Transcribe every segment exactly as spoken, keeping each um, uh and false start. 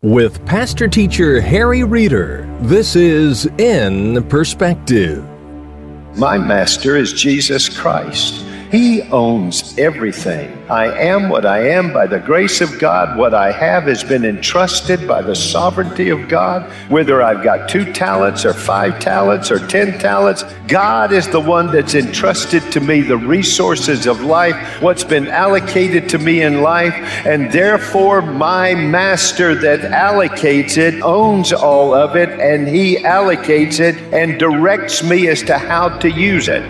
With Pastor Teacher Harry Reeder, this is In Perspective. My master is Jesus Christ. He owns everything. I am what I am by the grace of God. What I have has been entrusted by the sovereignty of God. Whether I've got two talents or five talents or ten talents, God is the one that's entrusted to me the resources of life, what's been allocated to me in life, and therefore my master that allocates it owns all of it, and he allocates it and directs me as to how to use it.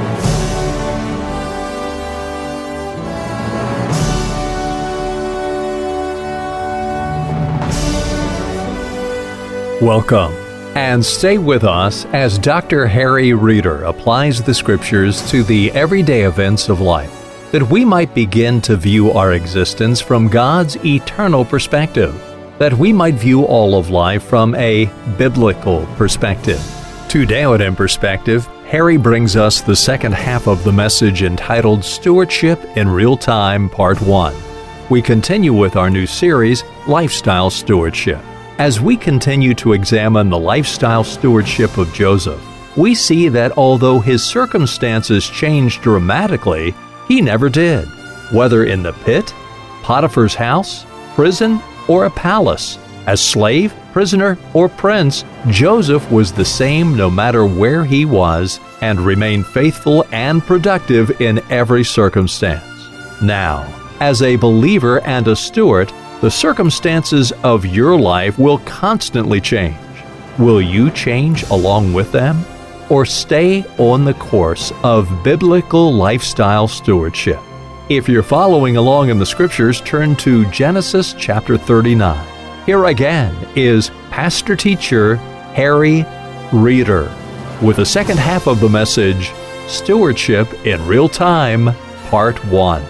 Welcome, and stay with us as Doctor Harry Reeder applies the Scriptures to the everyday events of life, that we might begin to view our existence from God's eternal perspective, that we might view all of life from a biblical perspective. Today on In Perspective, Harry brings us the second half of the message entitled Stewardship in Real Time, Part one. We continue with our new series, Lifestyle Stewardship. As we continue to examine the lifestyle stewardship of Joseph, we see that although his circumstances changed dramatically, he never did. Whether in the pit, Potiphar's house, prison, or a palace, as slave, prisoner, or prince, Joseph was the same no matter where he was and remained faithful and productive in every circumstance. Now, as a believer and a steward, the circumstances of your life will constantly change. Will you change along with them, or stay on the course of biblical lifestyle stewardship? If you're following along in the Scriptures, turn to Genesis chapter thirty-nine. Here again is Pastor Teacher Harry Reeder with the second half of the message, Stewardship in Real Time, Part one.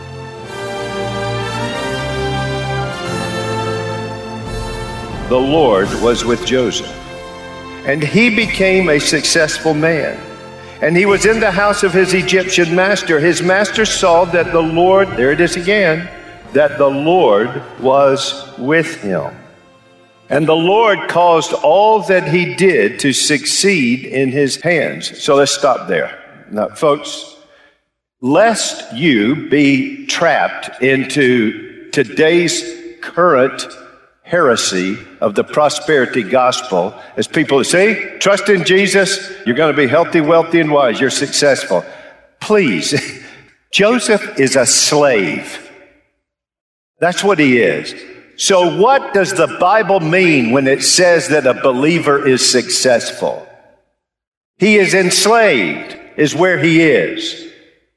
The Lord was with Joseph, and he became a successful man. And he was in the house of his Egyptian master. His master saw that the Lord, there it is again, that the Lord was with him. And the Lord caused all that he did to succeed in his hands. So let's stop there. Now, folks, lest you be trapped into today's current heresy of the prosperity gospel, as people say, trust in Jesus, you're going to be healthy, wealthy, and wise, you're successful. Please, Joseph is a slave. That's what he is. So what does the Bible mean when it says that a believer is successful? He is enslaved, is where he is.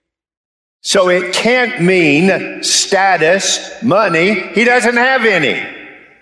So it can't mean status, money. He doesn't have any.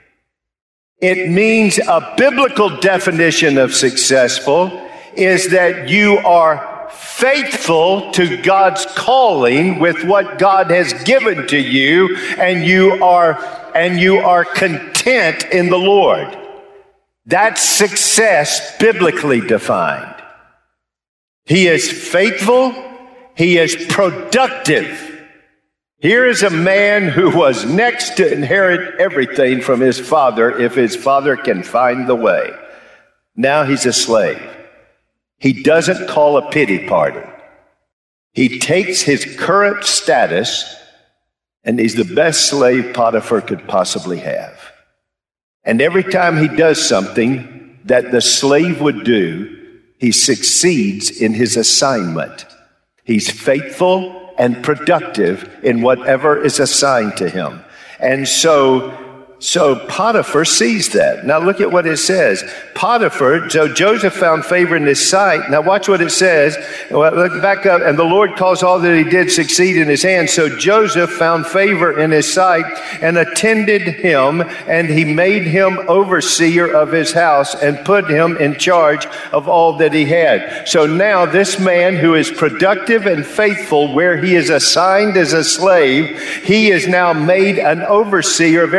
It means a biblical definition of successful is that you are faithful to God's calling with what God has given to you, and you are and you are content in the Lord. That's success biblically defined. He is faithful, he is productive. Here is a man who was next to inherit everything from his father if his father can find the way. Now he's a slave. He doesn't call a pity party. He takes his current status, and he's the best slave Potiphar could possibly have. And every time he does something that the slave would do, he succeeds in his assignment. He's faithful and productive in whatever is assigned to him. And so, so Potiphar sees that. Now look at what it says. Potiphar, so Joseph found favor in his sight. Now watch what it says. Well, look back up. And the Lord caused all that he did succeed in his hand. So Joseph found favor in his sight and attended him, and he made him overseer of his house and put him in charge of all that he had. So now this man who is productive and faithful where he is assigned as a slave, he is now made an overseer of everything.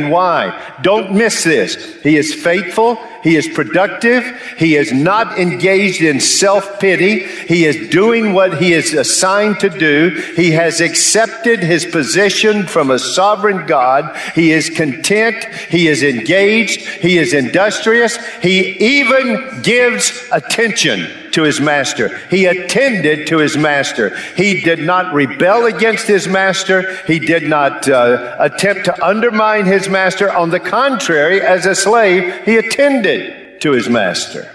And why? Don't miss this. He is faithful. He is productive. He is not engaged in self-pity. He is doing what he is assigned to do. He has accepted his position from a sovereign God. He is content. He is engaged. He is industrious. He even gives attention to his master. He attended to his master. He did not rebel against his master. He did not uh, attempt to undermine his master. On the contrary, as a slave, he attended to his master.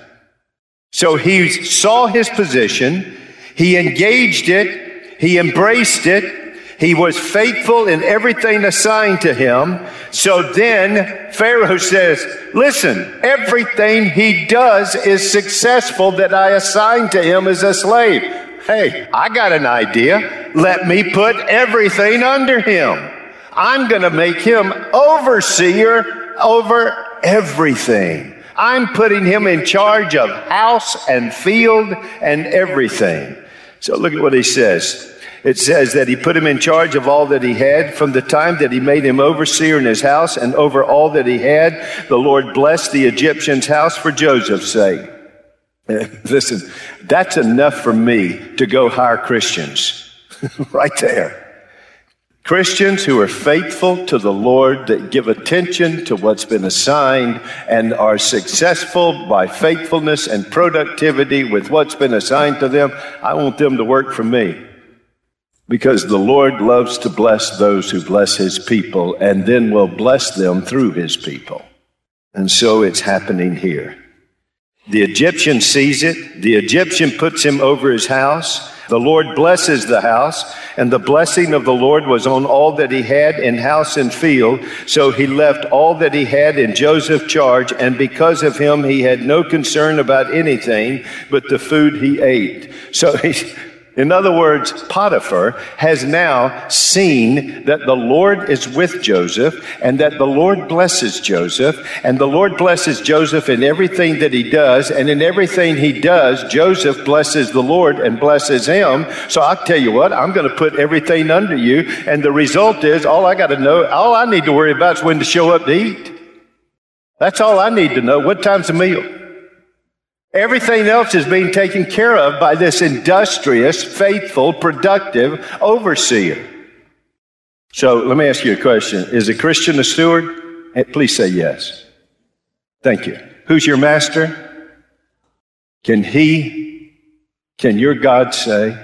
So he saw his position. He engaged it. He embraced it. He was faithful in everything assigned to him. So then Pharaoh says, listen, everything he does is successful that I assigned to him as a slave. Hey, I got an idea. Let me put everything under him. I'm going to make him overseer over everything. I'm putting him in charge of house and field and everything. So look at what he says. It says that he put him in charge of all that he had. From the time that he made him overseer in his house and over all that he had, the Lord blessed the Egyptian's house for Joseph's sake. Listen, that's enough for me to go hire Christians. Right there. Christians who are faithful to the Lord, that give attention to what's been assigned and are successful by faithfulness and productivity with what's been assigned to them. I want them to work for me. Because the Lord loves to bless those who bless his people and then will bless them through his people. And so it's happening here. The Egyptian sees it. The Egyptian puts him over his house. The Lord blesses the house, and the blessing of the Lord was on all that he had in house and field. So he left all that he had in Joseph's charge, and because of him, he had no concern about anything but the food he ate. So he... In other words, Potiphar has now seen that the Lord is with Joseph and that the Lord blesses Joseph, and the Lord blesses Joseph in everything that he does, and in everything he does, Joseph blesses the Lord and blesses him. So I'll tell you what, I'm going to put everything under you, and the result is all I got to know, all I need to worry about is when to show up to eat. That's all I need to know. What time's the meal? Everything else is being taken care of by this industrious, faithful, productive overseer. So let me ask you a question. Is a Christian a steward? Hey, please say yes. Thank you. Who's your master? Can he, can your God say,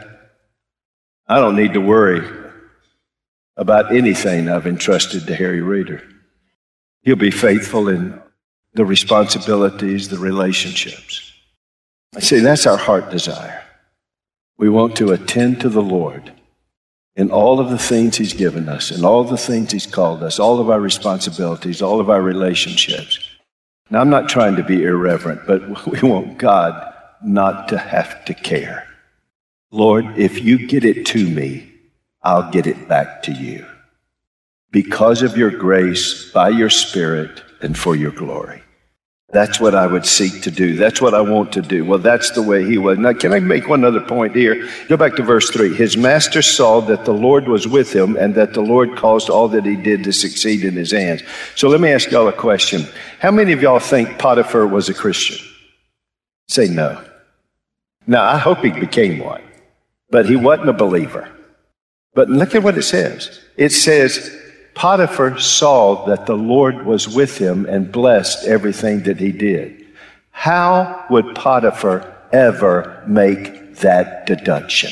I don't need to worry about anything I've entrusted to Harry Reeder. He'll be faithful in the responsibilities, the relationships. I say that's our heart desire. We want to attend to the Lord in all of the things he's given us, in all the things he's called us, all of our responsibilities, all of our relationships. Now, I'm not trying to be irreverent, but we want God not to have to care. Lord, if you get it to me, I'll get it back to you. Because of your grace, by your Spirit, and for your glory. That's what I would seek to do. That's what I want to do. Well, that's the way he was. Now, can I make one other point here? Go back to verse three. His master saw that the Lord was with him and that the Lord caused all that he did to succeed in his hands. So let me ask y'all a question. How many of y'all think Potiphar was a Christian? Say no. Now, I hope he became one, but he wasn't a believer. But look at what it says. It says, Potiphar saw that the Lord was with him and blessed everything that he did. How would Potiphar ever make that deduction?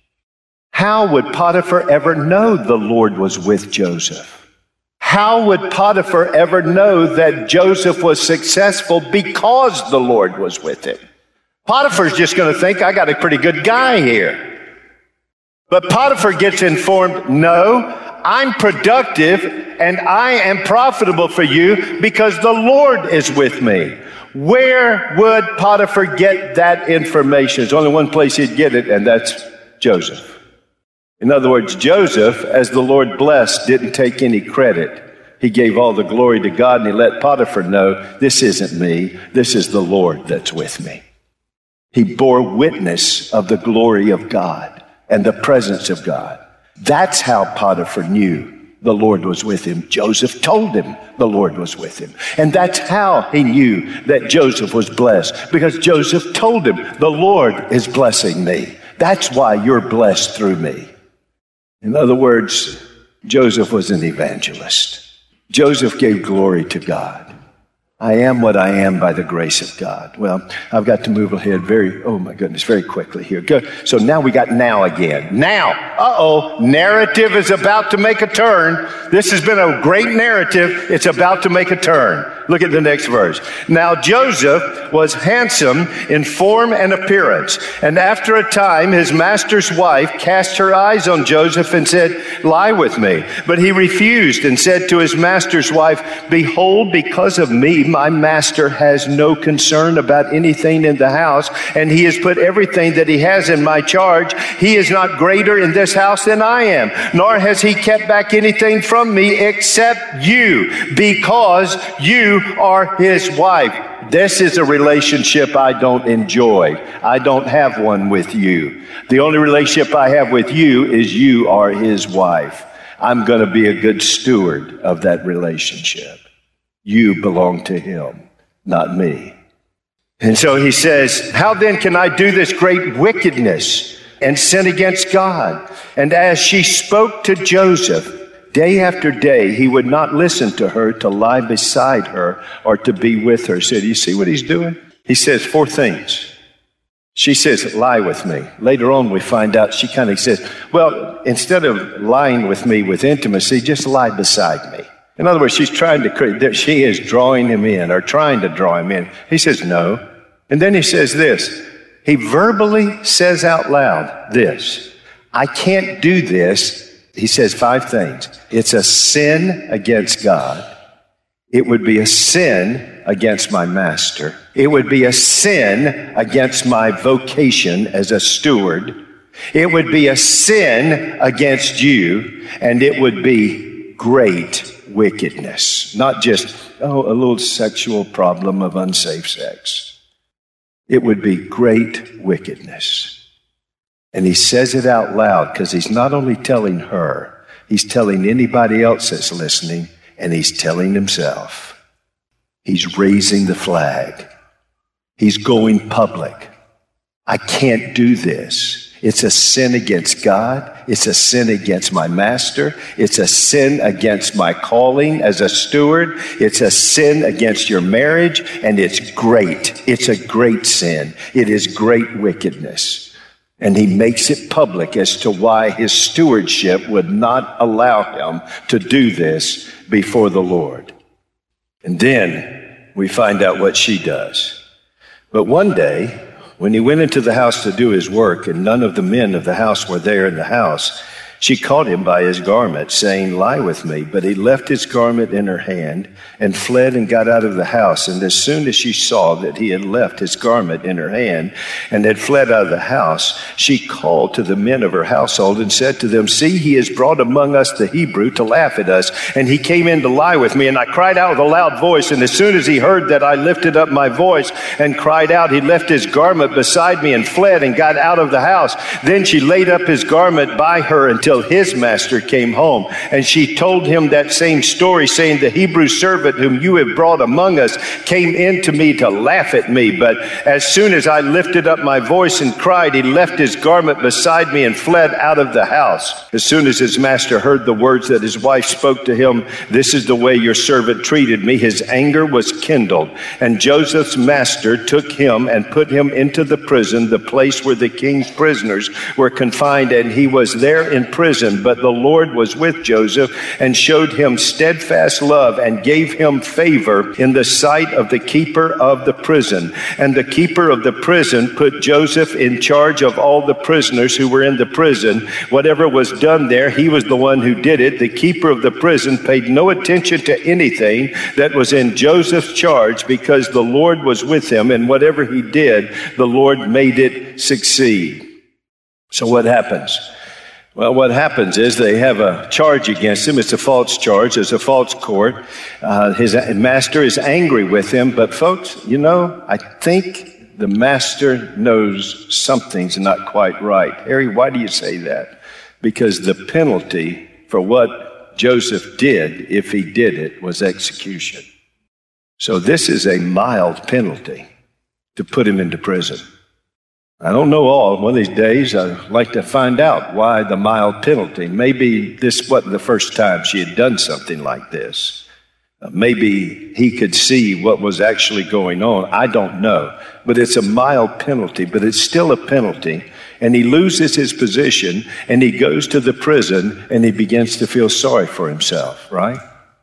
How would Potiphar ever know the Lord was with Joseph? How would Potiphar ever know that Joseph was successful because the Lord was with him? Potiphar's just going to think, I got a pretty good guy here. But Potiphar gets informed, no, I'm productive and I am profitable for you because the Lord is with me. Where would Potiphar get that information? There's only one place he'd get it, and that's Joseph. In other words, Joseph, as the Lord blessed, didn't take any credit. He gave all the glory to God, and he let Potiphar know, this isn't me, this is the Lord that's with me. He bore witness of the glory of God and the presence of God. That's how Potiphar knew the Lord was with him. Joseph told him the Lord was with him. And that's how he knew that Joseph was blessed, because Joseph told him, the Lord is blessing me. That's why you're blessed through me. In other words, Joseph was an evangelist. Joseph gave glory to God. I am what I am by the grace of God. Well, I've got to move ahead very, oh my goodness, very quickly here. Go. So now we got now again. Now, uh-oh, narrative is about to make a turn. This has been a great narrative. It's about to make a turn. Look at the next verse. Now Joseph was handsome in form and appearance. And after a time, his master's wife cast her eyes on Joseph and said, lie with me. But he refused and said to his master's wife, behold, because of me, my master has no concern about anything in the house, and he has put everything that he has in my charge. He is not greater in this house than I am, nor has he kept back anything from me except you, because you are his wife. This is a relationship I don't enjoy. I don't have one with you. The only relationship I have with you is you are his wife. I'm going to be a good steward of that relationship. You belong to him, not me. And so he says, how then can I do this great wickedness and sin against God? And as she spoke to Joseph, day after day, he would not listen to her to lie beside her or to be with her. So do you see what he's doing? He says four things. She says, lie with me. Later on, we find out she kind of says, well, instead of lying with me with intimacy, just lie beside me. In other words, she's trying to create, she is drawing him in or trying to draw him in. He says, no. And then he says this. He verbally says out loud this. I can't do this. He says five things. It's a sin against God. It would be a sin against my master. It would be a sin against my vocation as a steward. It would be a sin against you. And it would be great wickedness. Not just, oh, a little sexual problem of unsafe sex. It would be great wickedness. And he says it out loud because he's not only telling her, he's telling anybody else that's listening, and he's telling himself. He's raising the flag. He's going public. I can't do this. It's a sin against God. It's a sin against my master. It's a sin against my calling as a steward. It's a sin against your marriage, and it's great. It's a great sin. It is great wickedness. And he makes it public as to why his stewardship would not allow him to do this before the Lord. And then we find out what she does. But one day, when he went into the house to do his work, and none of the men of the house were there in the house, she caught him by his garment, saying, lie with me. But he left his garment in her hand and fled and got out of the house. And as soon as she saw that he had left his garment in her hand and had fled out of the house, she called to the men of her household and said to them, see, he has brought among us the Hebrew to laugh at us. And he came in to lie with me. And I cried out with a loud voice. And as soon as he heard that I lifted up my voice and cried out, he left his garment beside me and fled and got out of the house. Then she laid up his garment by her until his master came home. And she told him that same story, saying, the Hebrew servant whom you have brought among us came in to me to laugh at me. But as soon as I lifted up my voice and cried, he left his garment beside me and fled out of the house. As soon as his master heard the words that his wife spoke to him, this is the way your servant treated me, his anger was kindled. And Joseph's master took him and put him into the prison, the place where the king's prisoners were confined, and he was there in prison. But the Lord was with Joseph and showed him steadfast love and gave him favor in the sight of the keeper of the prison. And the keeper of the prison put Joseph in charge of all the prisoners who were in the prison. Whatever was done there, he was the one who did it. The keeper of the prison paid no attention to anything that was in Joseph's charge, because the Lord was with him, and whatever he did, the Lord made it succeed. So what happens? Well, what happens is they have a charge against him. It's a false charge. It's a false court. Uh, his master is angry with him. But folks, you know, I think the master knows something's not quite right. Harry, why do you say that? Because the penalty for what Joseph did, if he did it, was execution. So this is a mild penalty to put him into prison. I don't know all. One of these days, I'd like to find out why the mild penalty. Maybe this wasn't the first time she had done something like this. Uh, maybe he could see what was actually going on. I don't know. But it's a mild penalty, but it's still a penalty. And he loses his position, and he goes to the prison, and he begins to feel sorry for himself, right?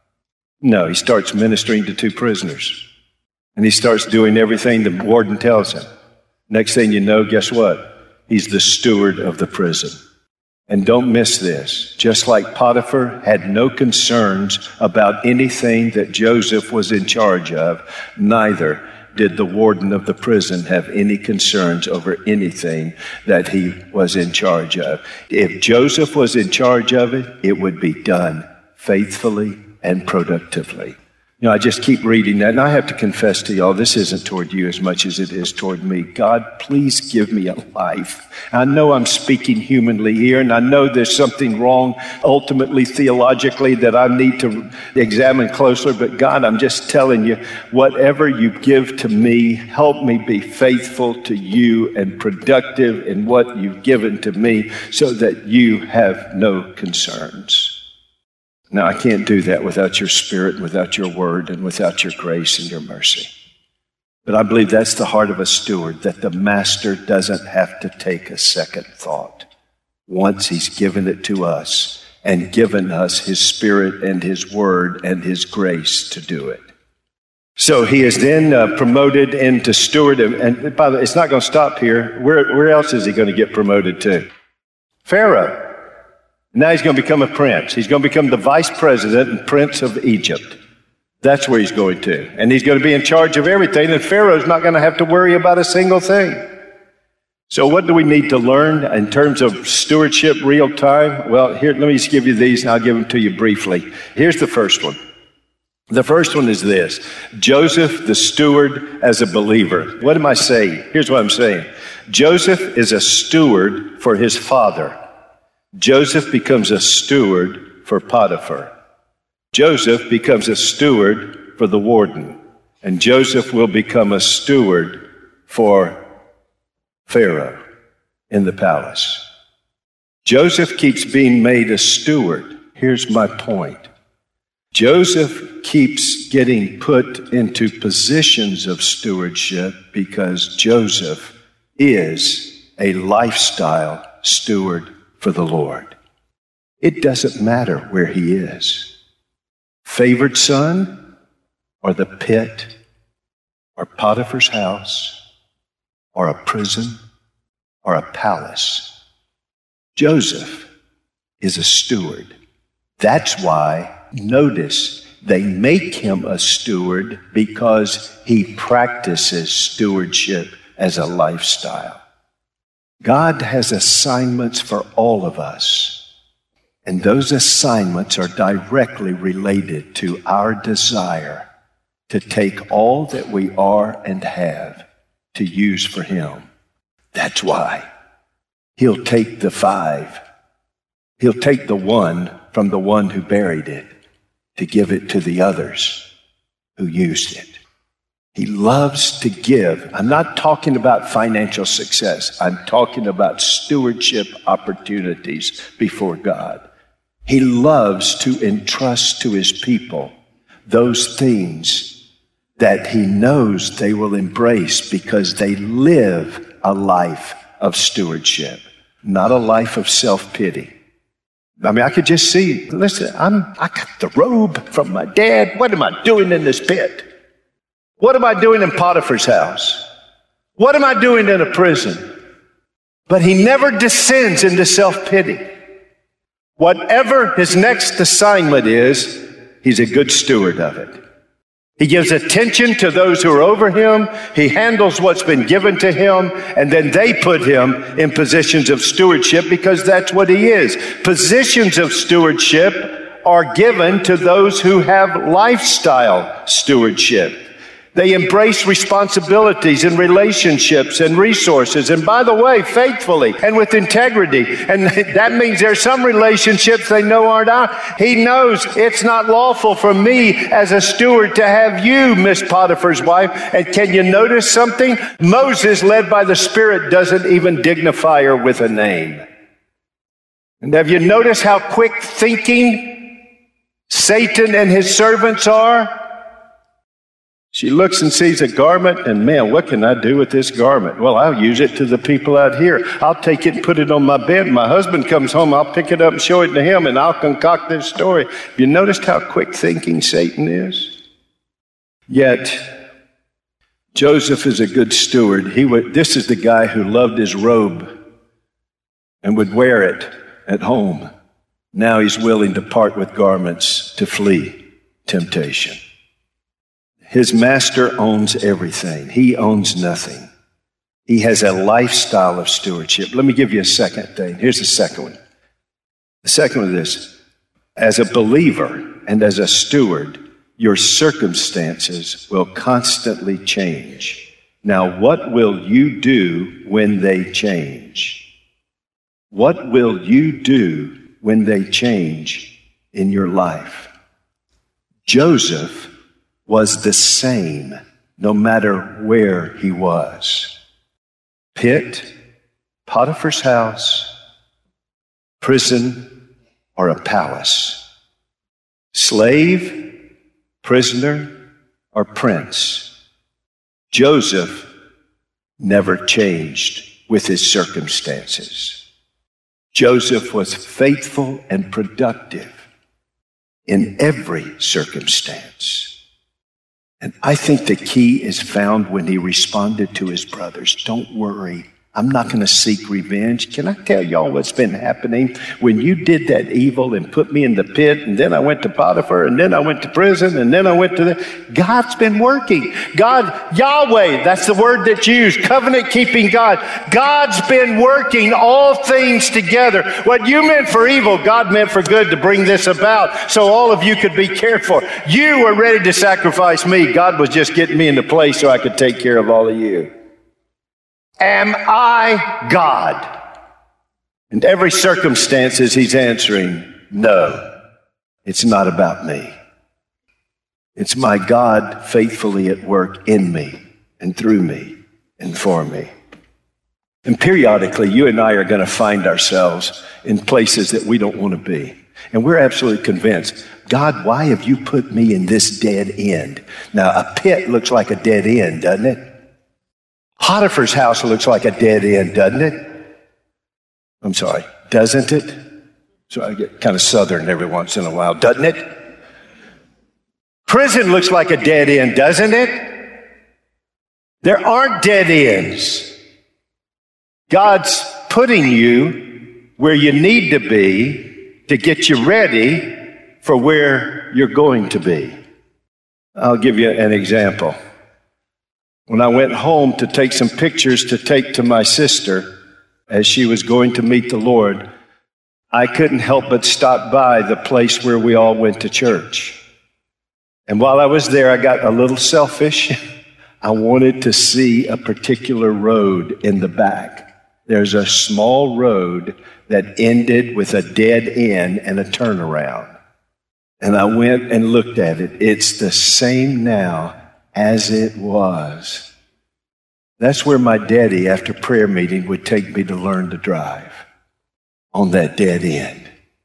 No, he starts ministering to two prisoners. And he starts doing everything the warden tells him. Next thing you know, guess what? He's the steward of the prison. And don't miss this. Just like Potiphar had no concerns about anything that Joseph was in charge of, neither did the warden of the prison have any concerns over anything that he was in charge of. If Joseph was in charge of it, it would be done faithfully and productively. You know, I just keep reading that, and I have to confess to y'all, this isn't toward you as much as it is toward me. God, please give me a life. I know I'm speaking humanly here, and I know there's something wrong ultimately theologically that I need to examine closer, but God, I'm just telling you, whatever you give to me, help me be faithful to you and productive in what you've given to me so that you have no concerns. Now, I can't do that without your Spirit, without your word, and without your grace and your mercy. But I believe that's the heart of a steward, that the master doesn't have to take a second thought once he's given it to us and given us his Spirit and his word and his grace to do it. So he is then uh, promoted into steward. And by the way, it's not going to stop here. Where, where else is he going to get promoted to? Pharaoh. Now he's going to become a prince. He's going to become the vice president and prince of Egypt. That's where he's going to. And he's going to be in charge of everything, and Pharaoh's not going to have to worry about a single thing. So what do we need to learn in terms of stewardship real time? Well, here, let me just give you these, and I'll give them to you briefly. Here's the first one. The first one is this: Joseph, the steward, as a believer. What am I saying? Here's what I'm saying. Joseph is a steward for his father. Joseph becomes a steward for Potiphar. Joseph becomes a steward for the warden. And Joseph will become a steward for Pharaoh in the palace. Joseph keeps being made a steward. Here's my point. Joseph keeps getting put into positions of stewardship because Joseph is a lifestyle steward for the Lord. It doesn't matter where he is. Favored son, or the pit, or Potiphar's house, or a prison, or a palace. Joseph is a steward. That's why, notice, they make him a steward because he practices stewardship as a lifestyle. God has assignments for all of us, and those assignments are directly related to our desire to take all that we are and have to use for him. That's why he'll take the five. He'll take the one from the one who buried it to give it to the others who used it. He loves to give. I'm not talking about financial success. I'm talking about stewardship opportunities before God. He loves to entrust to his people those things that he knows they will embrace because they live a life of stewardship, not a life of self-pity. I mean, I could just see, listen, I'm, I got the robe from my dad. What am I doing in this pit? What am I doing in Potiphar's house? What am I doing in a prison? But he never descends into self-pity. Whatever his next assignment is, he's a good steward of it. He gives attention to those who are over him. He handles what's been given to him, and then they put him in positions of stewardship because that's what he is. Positions of stewardship are given to those who have lifestyle stewardship. They embrace responsibilities and relationships and resources. And by the way, faithfully and with integrity. And that means there's some relationships they know aren't out. He knows it's not lawful for me as a steward to have you, Miss Potiphar's wife. And can you notice something? Moses, led by the Spirit, doesn't even dignify her with a name. And have you noticed how quick thinking Satan and his servants are? She looks and sees a garment, and man, what can I do with this garment? Well, I'll use it to the people out here. I'll take it and put it on my bed. My husband comes home, I'll pick it up and show it to him, and I'll concoct this story. Have you noticed how quick thinking Satan is? Yet, Joseph is a good steward. He would, this is the guy who loved his robe and would wear it at home. Now he's willing to part with garments to flee temptation. His master owns everything. He owns nothing. He has a lifestyle of stewardship. Let me give you a second thing. Here's the second one. The second one is this. As a believer and as a steward, your circumstances will constantly change. Now, what will you do when they change? What will you do when they change in your life? Joseph was the same no matter where he was. Pit, Potiphar's house, prison, or a palace. Slave, prisoner, or prince. Joseph never changed with his circumstances. Joseph was faithful and productive in every circumstance. And I think the key is found when he responded to his brothers. Don't worry, I'm not going to seek revenge. Can I tell y'all what's been happening? When you did that evil and put me in the pit, and then I went to Potiphar, and then I went to prison, and then I went to the... God's been working. God, Yahweh, that's the word that's used, covenant-keeping God. God's been working all things together. What you meant for evil, God meant for good to bring this about, so all of you could be cared for. You were ready to sacrifice me. God was just getting me into place so I could take care of all of you. Am I God? In every circumstances, he's answering, no, it's not about me. It's my God faithfully at work in me and through me and for me. And periodically, you and I are going to find ourselves in places that we don't want to be. And we're absolutely convinced, God, why have you put me in this dead end? Now, a pit looks like a dead end, doesn't it? Potiphar's house looks like a dead end, doesn't it? I'm sorry, doesn't it? So I get kind of southern every once in a while, doesn't it? Prison looks like a dead end, doesn't it? There aren't dead ends. God's putting you where you need to be to get you ready for where you're going to be. I'll give you an example. When I went home to take some pictures to take to my sister as she was going to meet the Lord, I couldn't help but stop by the place where we all went to church. And while I was there, I got a little selfish. I wanted to see a particular road in the back. There's a small road that ended with a dead end and a turnaround. And I went and looked at it. It's the same now as it was. That's where my daddy, after prayer meeting, would take me to learn to drive, on that dead end.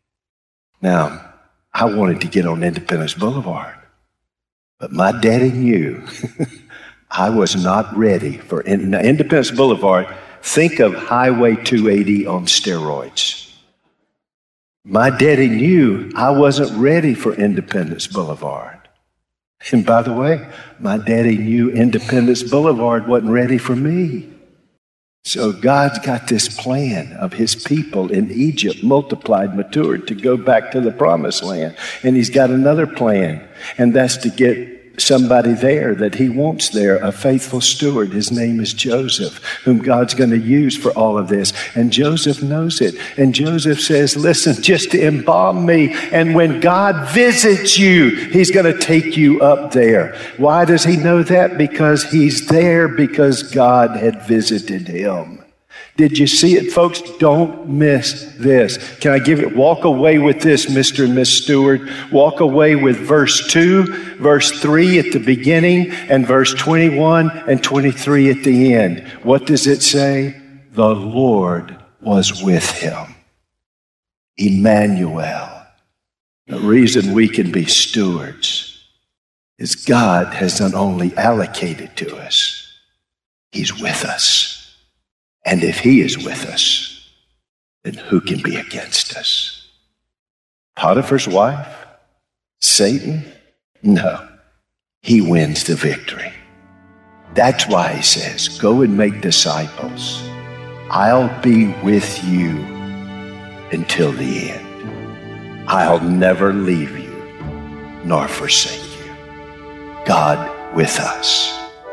Now, I wanted to get on Independence Boulevard, but my daddy knew I was not ready for Independence Boulevard. Think of Highway two eighty on steroids. My daddy knew I wasn't ready for Independence Boulevard. And by the way, my daddy knew Independence Boulevard wasn't ready for me. So God's got this plan of his people in Egypt, multiplied, matured, to go back to the promised land. And he's got another plan, and that's to get somebody there that he wants there, a faithful steward. His name is Joseph, whom God's going to use for all of this. And Joseph knows it. And Joseph says, listen, just to embalm me. And when God visits you, he's going to take you up there. Why does he know that? Because he's there because God had visited him. Did you see it, folks? Don't miss this. Can I give it? Walk away with this, Mister and Miss Stewart. Walk away with verse two, verse three at the beginning, and verse twenty-one and twenty-three at the end. What does it say? The Lord was with him. Emmanuel. The reason we can be stewards is God has not only allocated to us, he's with us. And if he is with us, then who can be against us? Potiphar's wife? Satan? No. He wins the victory. That's why he says, go and make disciples. I'll be with you until the end. I'll never leave you nor forsake you. God with us.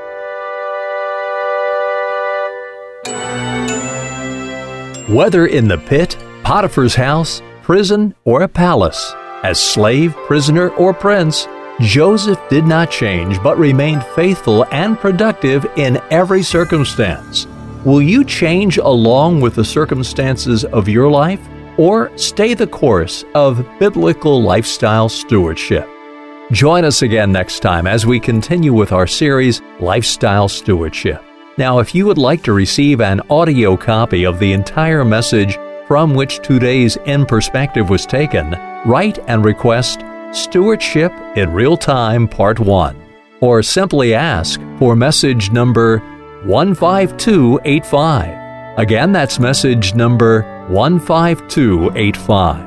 Whether in the pit, Potiphar's house, prison, or a palace, as slave, prisoner, or prince, Joseph did not change but remained faithful and productive in every circumstance. Will you change along with the circumstances of your life, or stay the course of biblical lifestyle stewardship? Join us again next time as we continue with our series, Lifestyle Stewardship. Now, if you would like to receive an audio copy of the entire message from which today's In Perspective was taken, write and request Stewardship in Real Time Part one, or simply ask for message number one five two eight five. Again, that's message number one five two eight five.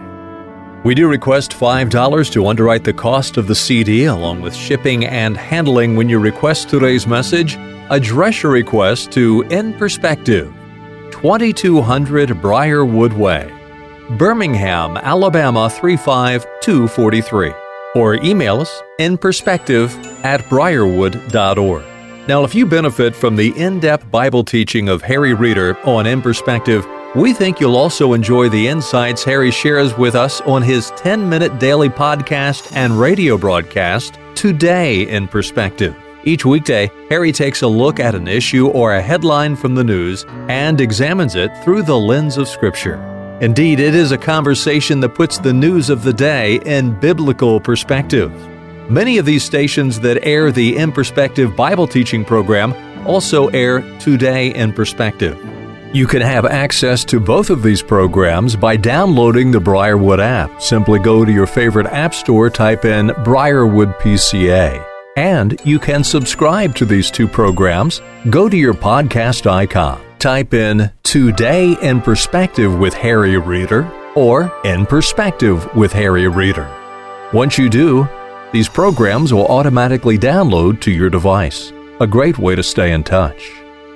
We do request five dollars to underwrite the cost of the C D along with shipping and handling when you request today's message. Address your request to In Perspective, twenty-two hundred Briarwood Way, Birmingham, Alabama three five two four three, or email us inperspective at briarwood dot org. Now, if you benefit from the in-depth Bible teaching of Harry Reeder on In Perspective, we think you'll also enjoy the insights Harry shares with us on his ten-minute daily podcast and radio broadcast, Today in Perspective. Each weekday, Harry takes a look at an issue or a headline from the news and examines it through the lens of Scripture. Indeed, it is a conversation that puts the news of the day in biblical perspective. Many of these stations that air the In Perspective Bible teaching program also air Today in Perspective. You can have access to both of these programs by downloading the Briarwood app. Simply go to your favorite app store, type in Briarwood P C A. And you can subscribe to these two programs. Go to your podcast icon, type in Today in Perspective with Harry Reeder or In Perspective with Harry Reeder. Once you do, these programs will automatically download to your device. A great way to stay in touch.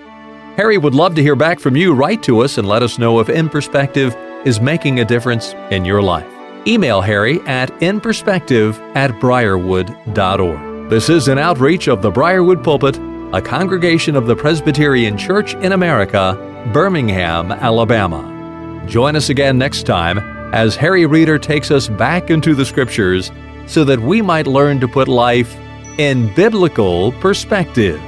Harry would love to hear back from you. Write to us and let us know if In Perspective is making a difference in your life. Email Harry at inperspective at briarwood dot org. This is an outreach of the Briarwood Pulpit, a congregation of the Presbyterian Church in America, Birmingham, Alabama. Join us again next time as Harry Reeder takes us back into the Scriptures so that we might learn to put life in biblical perspective.